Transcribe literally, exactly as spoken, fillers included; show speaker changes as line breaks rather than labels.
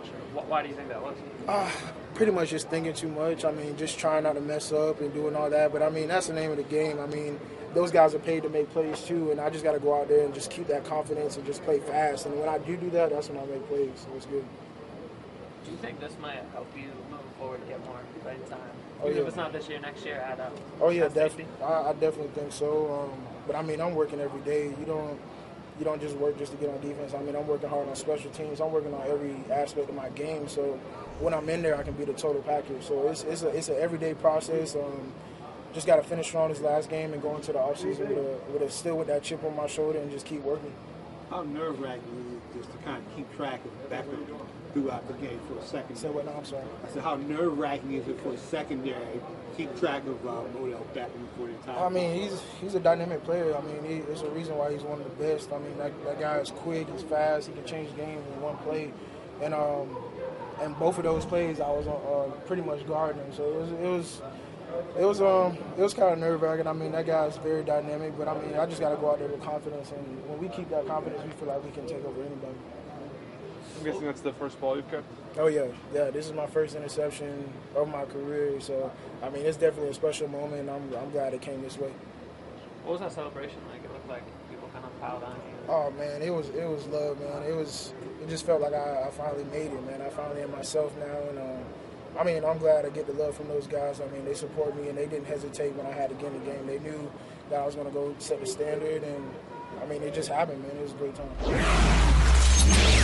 redshirt. Why do you think that was?
Uh, pretty much just thinking too much. I mean, just trying not to mess up and doing all that. But, I mean, that's the name of the game. I mean, those guys are paid to make plays, too, and I just got to go out there and just keep that confidence and just play fast. And when I do do that, that's when I make plays, so it's good.
Do you think this might help you moving forward to get more playing time?
Oh,
Even
yeah.
if it's not this year, next year at uh,
Oh, yeah,
at safety?
definitely. I, I definitely think so. Um, but, I mean, I'm working every day. You don't you don't just work just to get on defense. I mean, I'm working hard on special teams. I'm working on every aspect of my game. So when I'm in there, I can be the total package. So it's it's a it's an everyday process. Um, just got to finish strong this last game and go into the offseason with a, with a still with that chip on my shoulder and just keep working.
How nerve-wracking is it just to kind of keep track of Beckham throughout the game for a second?
Say what now? I'm sorry.
I said, how nerve-wracking is it for a secondary keep track of uh, Odell Beckham for the entire
I mean, he's he's a dynamic player. I mean, he, there's a reason why he's one of the best. I mean, that, that guy is quick, he's fast, he can change games in one play. And um, and both of those plays, I was uh, pretty much guarding him. So it was it was it was um it was kind of nerve-wracking. I mean, that guy is very dynamic, but I mean, I just got to go out there with confidence. And when we keep that confidence, we feel like we can take over anybody.
I'm guessing that's the first ball you've kept?
Oh, yeah. Yeah, this is my first interception of my career. So, I mean, it's definitely a special moment. I'm, I'm glad it came this way.
What was that celebration like? It looked like people kind of piled on you.
Oh, man, it was it was love, man. It was it just felt like I, I finally made it, man. I finally am myself now. And, uh, I mean, I'm glad I get the love from those guys. I mean, they support me, and they didn't hesitate when I had to get in the game. They knew that I was going to go set the standard. And, I mean, it just happened, man. It was a great time.